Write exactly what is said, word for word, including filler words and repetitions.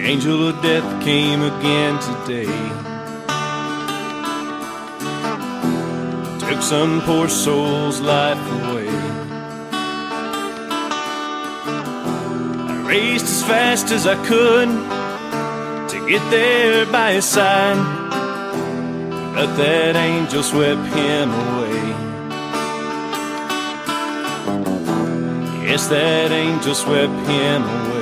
angel of death came again today. Took some poor soul's life away. I raced as fast as I could to get there by his side, but that angel swept him away. Yes, that angel swept him away.